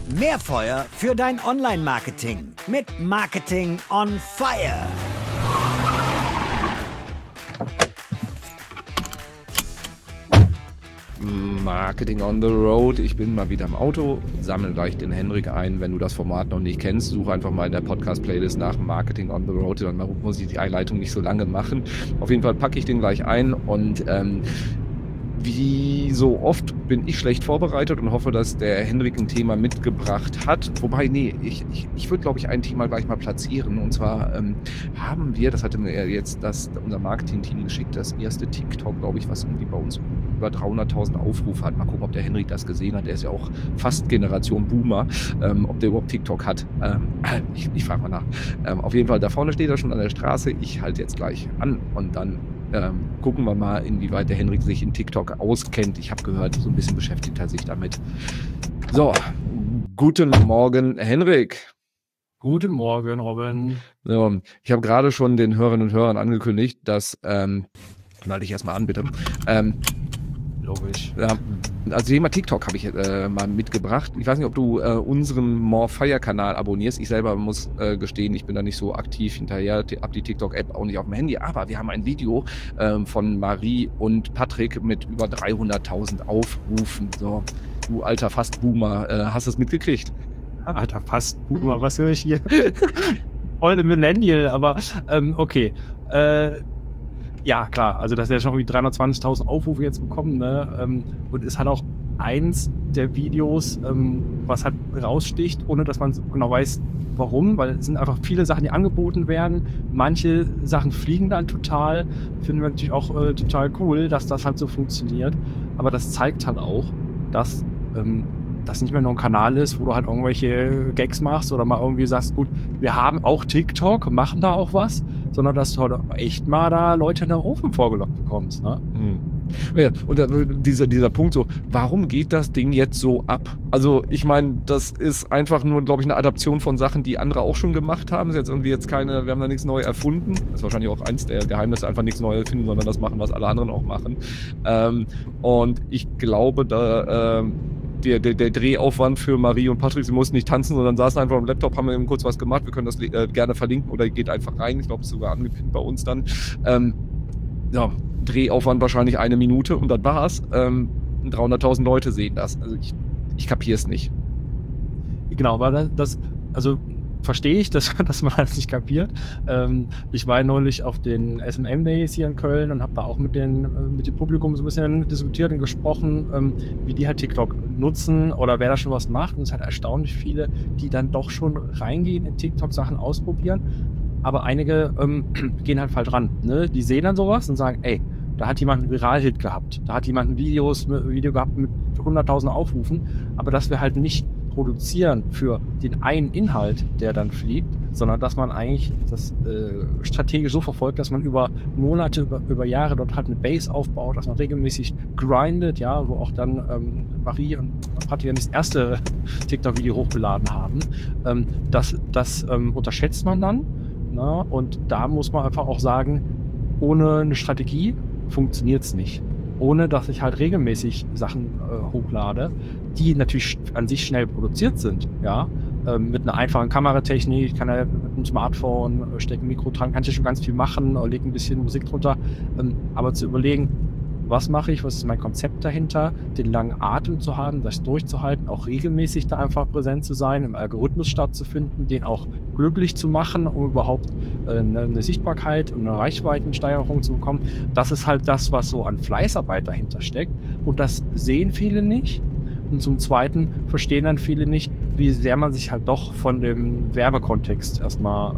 Mehr Feuer für dein Online-Marketing mit Marketing on Fire. Marketing on the Road. Ich bin mal wieder im Auto, sammle gleich den Henrik ein. Wenn du das Format noch nicht kennst, suche einfach mal in der Podcast-Playlist nach Marketing on the Road. Dann muss ich die Einleitung nicht so lange machen. Auf jeden Fall packe ich den gleich ein und wie so oft bin ich schlecht vorbereitet und hoffe, dass der Henrik ein Thema mitgebracht hat. Wobei, ich würde, glaube ich, ein Thema gleich mal platzieren. Und zwar haben wir, das hatte mir jetzt unser Marketing-Team geschickt, das erste TikTok, glaube ich, was irgendwie bei uns über 300.000 Aufrufe hat. Mal gucken, ob der Henrik das gesehen hat. Der ist ja auch fast Generation Boomer, ob der überhaupt TikTok hat. Ich frage mal nach. Auf jeden Fall, da vorne steht er schon an der Straße. Ich halte jetzt gleich an und dann gucken wir mal, inwieweit der Henrik sich in TikTok auskennt. Ich habe gehört, so ein bisschen beschäftigt er sich damit. So, guten Morgen, Henrik. Guten Morgen, Robin. So, ich habe gerade schon den Hörerinnen und Hörern angekündigt, dass, halte ich erstmal an, bitte. Logisch. Ja, also Thema TikTok habe ich mal mitgebracht. Ich weiß nicht, ob du unseren More Fire Kanal abonnierst. Ich selber muss gestehen, ich bin da nicht so aktiv hinterher, habe die TikTok-App auch nicht auf dem Handy, aber wir haben ein Video von Marie und Patrick mit über 300.000 Aufrufen. So, du alter Fast-Boomer, hast du es mitgekriegt? Alter Fast-Boomer, was höre ich hier? Voll Millennial, aber okay. Ja, klar, also dass er schon irgendwie 320.000 Aufrufe jetzt bekommen, ne? Und ist halt auch eins der Videos, was halt raussticht, ohne dass man genau weiß, warum, weil es sind einfach viele Sachen, die angeboten werden. Manche Sachen fliegen dann total, finden wir natürlich auch total cool, dass das halt so funktioniert. Aber das zeigt halt auch, dass das nicht mehr nur ein Kanal ist, wo du halt irgendwelche Gags machst oder mal irgendwie sagst, gut, wir haben auch TikTok, machen da auch was, sondern dass du halt echt mal da Leute in den Ofen vorgelockt bekommst. Ne? Ja, und dieser Punkt so, warum geht das Ding jetzt so ab? Also ich meine, das ist einfach nur, glaube ich, eine Adaption von Sachen, die andere auch schon gemacht haben. Das ist jetzt wir haben da nichts neu erfunden. Das ist wahrscheinlich auch eins der Geheimnisse, einfach nichts Neues erfinden, sondern das machen, was alle anderen auch machen. Und ich glaube, der Drehaufwand für Marie und Patrick, sie mussten nicht tanzen, sondern saßen einfach am Laptop, haben eben kurz was gemacht, wir können das gerne verlinken oder geht einfach rein, ich glaube, es ist sogar angepinnt bei uns dann. Drehaufwand wahrscheinlich 1 Minute und dann war's. 300.000 Leute sehen das, also ich kapiere es nicht. Genau, aber also verstehe ich, dass man das nicht kapiert. Ich war neulich auf den SMM Days hier in Köln und habe da auch mit dem Publikum so ein bisschen diskutiert und gesprochen, wie die halt TikTok nutzen oder wer da schon was macht. Und es hat erstaunlich viele, die dann doch schon reingehen in TikTok, Sachen ausprobieren. Aber einige gehen halt falsch ran. Ne? Die sehen dann sowas und sagen, ey, da hat jemand einen Viral-Hit gehabt. Da hat jemand ein Video gehabt mit 100.000 Aufrufen. Aber dass wir halt nicht produzieren für den einen Inhalt, der dann fliegt, sondern dass man eigentlich das strategisch so verfolgt, dass man über Monate, über Jahre dort halt eine Base aufbaut, dass man regelmäßig grindet, ja, wo auch dann Marie und Patrick das erste TikTok-Video hochgeladen haben. Das unterschätzt man dann, na, und da muss man einfach auch sagen, ohne eine Strategie funktioniert es nicht. Ohne dass ich halt regelmäßig Sachen hochlade, die natürlich an sich schnell produziert sind, ja, mit einer einfachen Kameratechnik, ich kann ja mit einem Smartphone stecken, Mikro dran, kann ich ja schon ganz viel machen, lege ein bisschen Musik drunter, aber zu überlegen, was mache ich, was ist mein Konzept dahinter, den langen Atem zu haben, das durchzuhalten, auch regelmäßig da einfach präsent zu sein, im Algorithmus stattzufinden, den auch glücklich zu machen, um überhaupt eine Sichtbarkeit und eine Reichweitensteigerung zu bekommen. Das ist halt das, was so an Fleißarbeit dahinter steckt und das sehen viele nicht. Und zum Zweiten verstehen dann viele nicht, wie sehr man sich halt doch von dem Werbekontext erstmal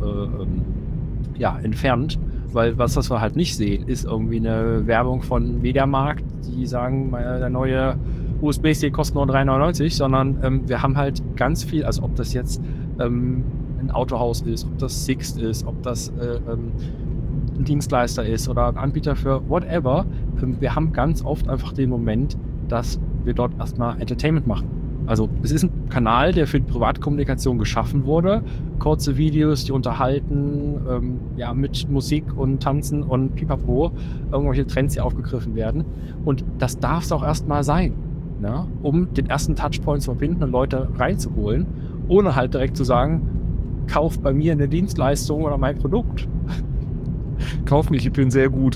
entfernt. Weil was wir halt nicht sehen, ist irgendwie eine Werbung von Mediamarkt, die sagen, der neue USB-Stick kostet nur 3,99, sondern wir haben halt ganz viel, also ob das jetzt ein Autohaus ist, ob das Sixt ist, ob das ein Dienstleister ist oder ein Anbieter für whatever, wir haben ganz oft einfach den Moment, dass wir dort erstmal Entertainment machen. Also es ist ein Kanal, der für die Privatkommunikation geschaffen wurde. Kurze Videos, die unterhalten, mit Musik und Tanzen und Pipapo, irgendwelche Trends, die aufgegriffen werden. Und das darf es auch erstmal sein. ne, um den ersten Touchpoint zu verbinden und Leute reinzuholen, ohne halt direkt zu sagen, kauf bei mir eine Dienstleistung oder mein Produkt. Kauf mich, ich bin sehr gut.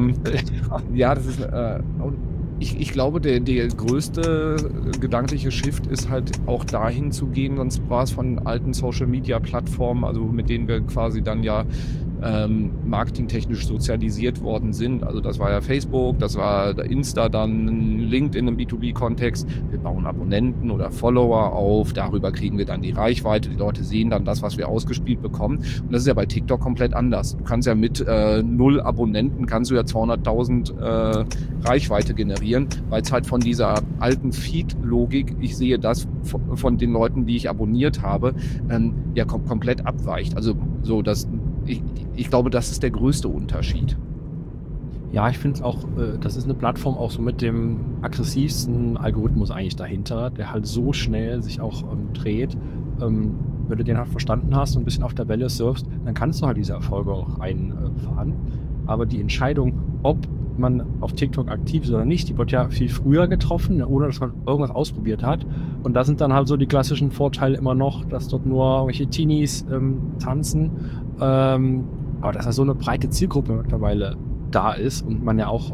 Ja, das ist. Ich glaube, der größte gedankliche Shift ist halt auch dahin zu gehen, sonst war es von alten Social-Media-Plattformen, also mit denen wir quasi dann ja marketingtechnisch sozialisiert worden sind. Also das war ja Facebook, das war Insta, dann LinkedIn im B2B-Kontext. Wir bauen Abonnenten oder Follower auf, darüber kriegen wir dann die Reichweite, die Leute sehen dann das, was wir ausgespielt bekommen. Und das ist ja bei TikTok komplett anders. Du kannst ja mit 0 Abonnenten, kannst du ja 200.000 Reichweite generieren, weil es halt von dieser alten Feed-Logik, ich sehe das von den Leuten, die ich abonniert habe, ja komplett abweicht. Also so, ich glaube, das ist der größte Unterschied. Ja, ich finde auch, das ist eine Plattform auch so mit dem aggressivsten Algorithmus eigentlich dahinter, der halt so schnell sich auch dreht. Wenn du den halt verstanden hast und ein bisschen auf der Welle surfst, dann kannst du halt diese Erfolge auch einfahren. Aber die Entscheidung, ob man auf TikTok aktiv ist oder nicht, die wird ja viel früher getroffen, ohne dass man irgendwas ausprobiert hat. Und da sind dann halt so die klassischen Vorteile immer noch, dass dort nur irgendwelche Teenies tanzen. Aber dass da so eine breite Zielgruppe mittlerweile da ist und man ja auch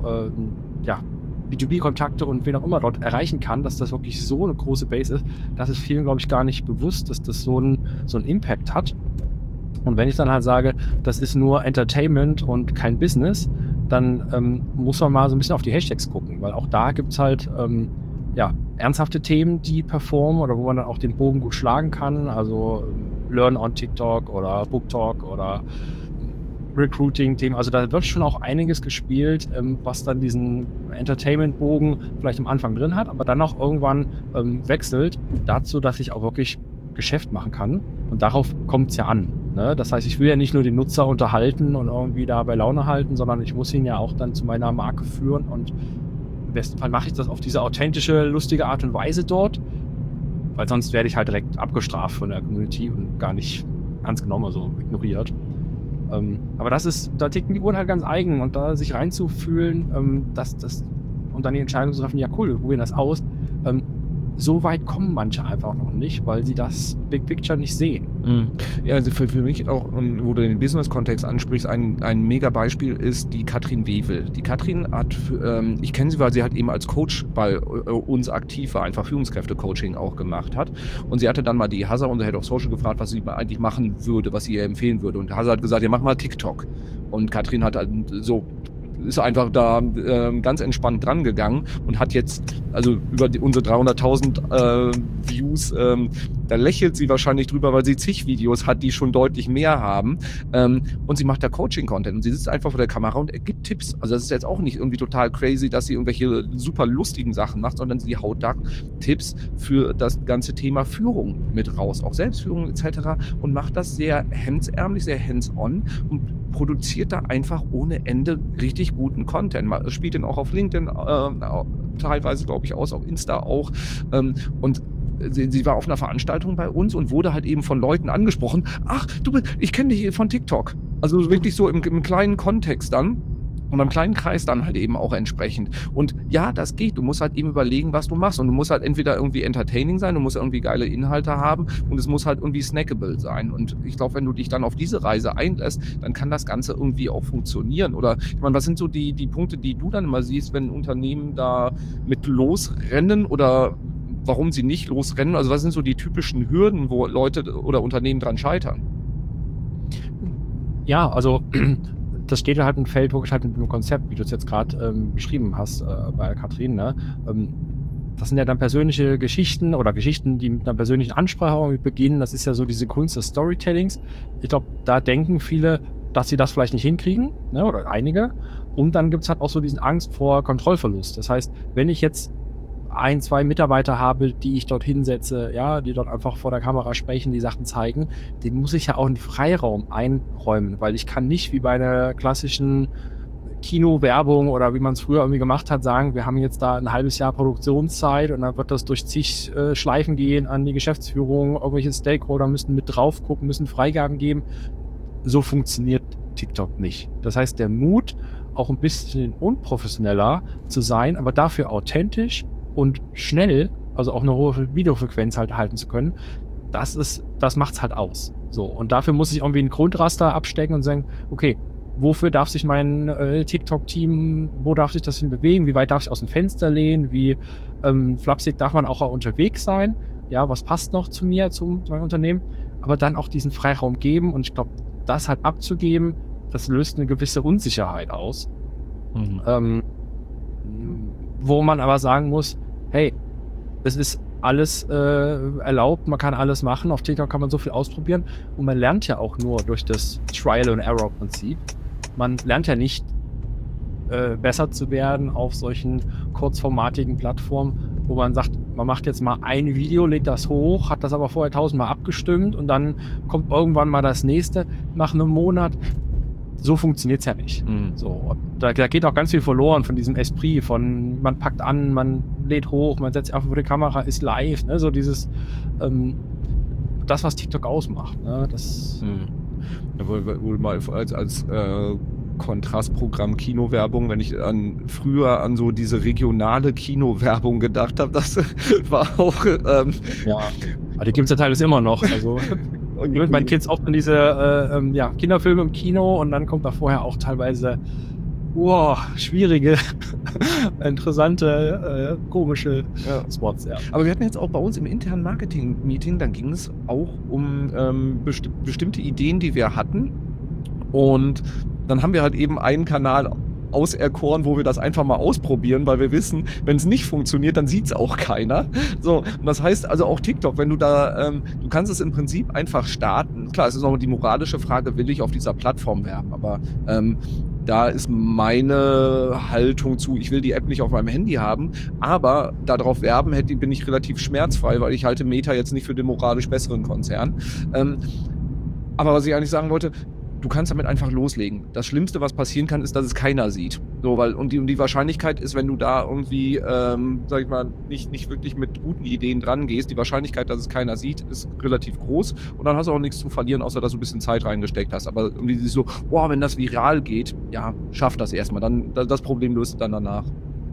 B2B-Kontakte und wen auch immer dort erreichen kann, dass das wirklich so eine große Base ist, das ist vielen, glaube ich, gar nicht bewusst, dass das so einen Impact hat. Und wenn ich dann halt sage, das ist nur Entertainment und kein Business, dann muss man mal so ein bisschen auf die Hashtags gucken, weil auch da gibt es halt ernsthafte Themen, die performen oder wo man dann auch den Bogen gut schlagen kann, also Learn on TikTok oder Book Talk oder Recruiting-Themen, also da wird schon auch einiges gespielt, was dann diesen Entertainment-Bogen vielleicht am Anfang drin hat, aber dann auch irgendwann wechselt dazu, dass ich auch wirklich Geschäft machen kann und darauf kommt es ja an. Ne? Das heißt, ich will ja nicht nur den Nutzer unterhalten und irgendwie da bei Laune halten, sondern ich muss ihn ja auch dann zu meiner Marke führen und im besten Fall mache ich das auf diese authentische, lustige Art und Weise dort, weil sonst werde ich halt direkt abgestraft von der Community und gar nicht ernst genommen, also ignoriert. Aber da ticken die Uhren halt ganz eigen und da sich reinzufühlen, und dann die Entscheidung zu treffen, ja cool, wir probieren das aus. So weit kommen manche einfach noch nicht, weil sie das Big Picture nicht sehen. Ja, also für mich auch, wo du den Business-Kontext ansprichst, ein mega Beispiel ist die Katrin Wewel. Die Katrin hat, ich kenne sie, weil sie halt eben als Coach bei uns aktiv war, einfach Führungskräfte-Coaching auch gemacht hat. Und sie hatte dann mal die Hazza, unser Head of Social, gefragt, was sie eigentlich machen würde, was sie ihr empfehlen würde. Und Hazza hat gesagt, ja, mach mal TikTok. Und Katrin hat halt ist einfach da ganz entspannt dran gegangen und hat jetzt, also über unsere 300.000 Views, da lächelt sie wahrscheinlich drüber, weil sie zig Videos hat, die schon deutlich mehr haben, und sie macht da Coaching-Content und sie sitzt einfach vor der Kamera und gibt Tipps. Also das ist jetzt auch nicht irgendwie total crazy, dass sie irgendwelche super lustigen Sachen macht, sondern sie haut da Tipps für das ganze Thema Führung mit raus, auch Selbstführung etc. und macht das sehr hemdsärmlich, sehr hands-on und produziert da einfach ohne Ende richtig guten Content. Man spielt den auch auf LinkedIn, teilweise glaube ich auf Insta auch. Und sie war auf einer Veranstaltung bei uns und wurde halt eben von Leuten angesprochen. Ach, ich kenne dich von TikTok. Also wirklich so im kleinen Kontext dann. Und im kleinen Kreis dann halt eben auch entsprechend. Und ja, das geht. Du musst halt eben überlegen, was du machst. Und du musst halt entweder irgendwie entertaining sein, du musst irgendwie geile Inhalte haben und es muss halt irgendwie snackable sein. Und ich glaube, wenn du dich dann auf diese Reise einlässt, dann kann das Ganze irgendwie auch funktionieren. Oder ich meine, was sind so die Punkte, die du dann immer siehst, wenn Unternehmen da mit losrennen oder warum sie nicht losrennen? Also was sind so die typischen Hürden, wo Leute oder Unternehmen dran scheitern? Ja, also das steht halt im Feld wirklich halt mit dem Konzept, wie du es jetzt gerade beschrieben hast bei Katrin. Ne? Das sind ja dann persönliche Geschichten oder Geschichten, die mit einer persönlichen Ansprache beginnen. Das ist ja so diese Kunst des Storytellings. Ich glaube, da denken viele, dass sie das vielleicht nicht hinkriegen, ne? Oder einige. Und dann gibt es halt auch so diesen Angst vor Kontrollverlust. Das heißt, wenn ich jetzt 1, 2 Mitarbeiter habe, die ich dort hinsetze, ja, die dort einfach vor der Kamera sprechen, die Sachen zeigen, den muss ich ja auch einen Freiraum einräumen, weil ich kann nicht wie bei einer klassischen Kinowerbung oder wie man es früher irgendwie gemacht hat, sagen, wir haben jetzt da ein halbes Jahr Produktionszeit und dann wird das durch zig Schleifen gehen an die Geschäftsführung, irgendwelche Stakeholder müssen mit drauf gucken, müssen Freigaben geben. So funktioniert TikTok nicht. Das heißt, der Mut, auch ein bisschen unprofessioneller zu sein, aber dafür authentisch, und schnell, also auch eine hohe Videofrequenz halt halten zu können, das macht's halt aus. So, und dafür muss ich irgendwie ein Grundraster abstecken und sagen, okay, wofür darf sich mein TikTok-Team, wo darf sich das hin bewegen, wie weit darf ich aus dem Fenster lehnen, wie flapsig darf man auch unterwegs sein, ja, was passt noch zu mir, zu meinem Unternehmen, aber dann auch diesen Freiraum geben, und ich glaube, das halt abzugeben, das löst eine gewisse Unsicherheit aus, wo man aber sagen muss, hey, es ist alles erlaubt, man kann alles machen, auf TikTok kann man so viel ausprobieren, und man lernt ja auch nur durch das Trial-and-Error-Prinzip. Man lernt ja nicht besser zu werden auf solchen kurzformatigen Plattformen, wo man sagt, man macht jetzt mal ein Video, lädt das hoch, hat das aber vorher 1000-mal abgestimmt und dann kommt irgendwann mal das nächste nach einem Monat. So funktioniert es ja nicht. So, da geht auch ganz viel verloren von diesem Esprit, von man packt an, man lädt hoch, man setzt einfach vor die Kamera, ist live, ne? So dieses, das, was TikTok ausmacht. Ne? Das Ja, wohl mal als Kontrastprogramm Kinowerbung, wenn ich früher an so diese regionale Kinowerbung gedacht habe, das war auch ja, aber die gibt es ja teilweise immer noch. Also mit meinen Kids oft in diese Kinderfilme im Kino, und dann kommt da vorher auch teilweise schwierige, interessante, komische Spots. Ja. Aber wir hatten jetzt auch bei uns im internen Marketing-Meeting, dann ging es auch um bestimmte Ideen, die wir hatten, und dann haben wir halt eben einen Kanal auserkoren, wo wir das einfach mal ausprobieren, weil wir wissen, wenn es nicht funktioniert, dann sieht es auch keiner. So, und das heißt also auch TikTok, wenn du da, du kannst es im Prinzip einfach starten. Klar, es ist auch die moralische Frage, will ich auf dieser Plattform werben, aber da ist meine Haltung zu, ich will die App nicht auf meinem Handy haben, aber darauf werben bin ich relativ schmerzfrei, weil ich halte Meta jetzt nicht für den moralisch besseren Konzern. Aber was ich eigentlich sagen wollte, du kannst damit einfach loslegen. Das Schlimmste, was passieren kann, ist, dass es keiner sieht. So, und die Wahrscheinlichkeit ist, wenn du da irgendwie, sag ich mal, nicht wirklich mit guten Ideen dran gehst, die Wahrscheinlichkeit, dass es keiner sieht, ist relativ groß. Und dann hast du auch nichts zu verlieren, außer dass du ein bisschen Zeit reingesteckt hast. Aber irgendwie so, wenn das viral geht, ja, schaff das erstmal. Dann, das Problem löst dann danach.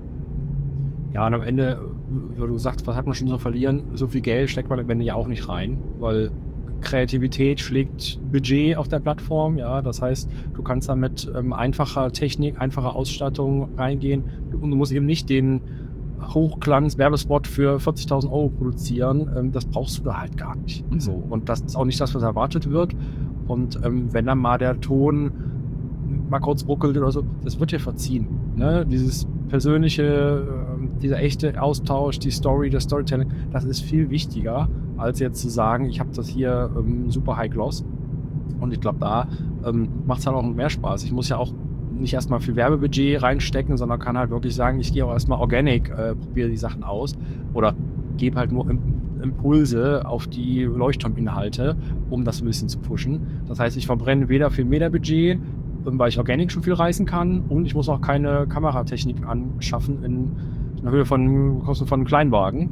Ja, und am Ende, wie du sagst, was hat man schon zu verlieren? So viel Geld steckt man am Ende ja auch nicht rein, weil Kreativität schlägt Budget auf der Plattform, ja, das heißt, du kannst da mit einfacher Technik, einfacher Ausstattung reingehen, und du musst eben nicht den Hochglanz-Werbespot für 40.000 € produzieren, das brauchst du da halt gar nicht. So, und das ist auch nicht das, was erwartet wird, und wenn dann mal der Ton mal kurz ruckelt oder so, das wird dir verziehen, ne? Dieses persönliche, dieser echte Austausch, die Story, das Storytelling, das ist viel wichtiger, als jetzt zu sagen, ich habe das hier super High Gloss. Und ich glaube, da macht es halt auch mehr Spaß. Ich muss ja auch nicht erstmal viel Werbebudget reinstecken, sondern kann halt wirklich sagen, ich gehe auch erstmal organic, probiere die Sachen aus oder gebe halt nur Impulse auf die Leuchtturminhalte, um das ein bisschen zu pushen. Das heißt, ich verbrenne weder viel Meta-Budget, weil ich organic schon viel reißen kann, und ich muss auch keine Kameratechnik anschaffen in einer Höhe von Kosten von einem Kleinwagen.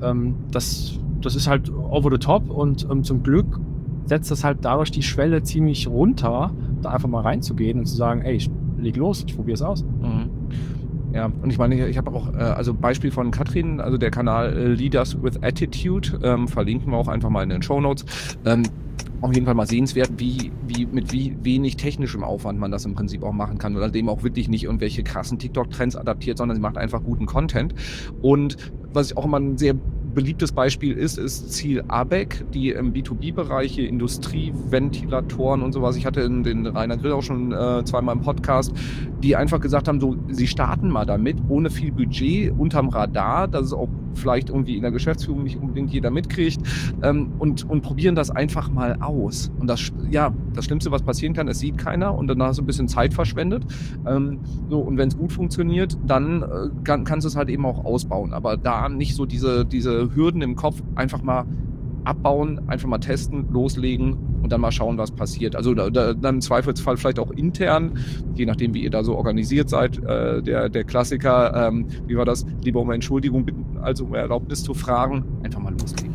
Das ist halt over the top, und zum Glück setzt das halt dadurch die Schwelle ziemlich runter, da einfach mal reinzugehen und zu sagen, ey, ich leg los, ich probiere es aus. Ja, und ich meine, ich habe auch, also Beispiel von Katrin, also der Kanal Leaders with Attitude, verlinken wir auch einfach mal in den Shownotes. Auf jeden Fall mal sehenswert, mit wie wenig technischem Aufwand man das im Prinzip auch machen kann, oder dem auch wirklich nicht irgendwelche krassen TikTok-Trends adaptiert, sondern sie macht einfach guten Content. Und was ich auch immer ein sehr beliebtes Beispiel ist Ziel ABEC, die im B2B-Bereich hier Industrieventilatoren und sowas. Ich hatte den Rainer Grill auch schon zweimal im Podcast, die einfach gesagt haben, so, sie starten mal damit, ohne viel Budget, unterm Radar, dass es auch vielleicht irgendwie in der Geschäftsführung nicht unbedingt jeder mitkriegt, und probieren das einfach mal aus. Und das Schlimmste, was passieren kann, es sieht keiner, und dann hast du ein bisschen Zeit verschwendet. Und wenn es gut funktioniert, dann kannst du es halt eben auch ausbauen. Aber da nicht so diese Hürden im Kopf, einfach mal abbauen, einfach mal testen, loslegen und dann mal schauen, was passiert. Also dann im Zweifelsfall vielleicht auch intern, je nachdem, wie ihr da so organisiert seid, der Klassiker, wie war das? Lieber um Entschuldigung bitten, also um Erlaubnis zu fragen, einfach mal loslegen.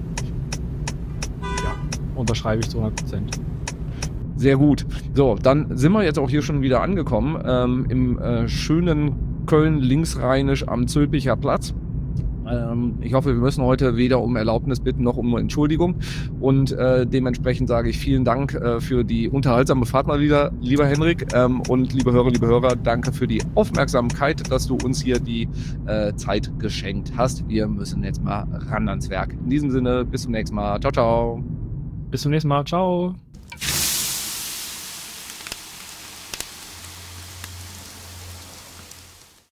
Ja, unterschreibe ich zu 100%. Sehr gut. So, dann sind wir jetzt auch hier schon wieder angekommen, im schönen Köln linksrheinisch am Zülpicher Platz. Ich hoffe, wir müssen heute weder um Erlaubnis bitten noch um Entschuldigung. Und dementsprechend sage ich vielen Dank für die unterhaltsame Fahrt mal wieder, lieber Henrik. Und liebe Hörer, danke für die Aufmerksamkeit, dass du uns hier die Zeit geschenkt hast. Wir müssen jetzt mal ran ans Werk. In diesem Sinne, bis zum nächsten Mal. Ciao, ciao. Bis zum nächsten Mal. Ciao.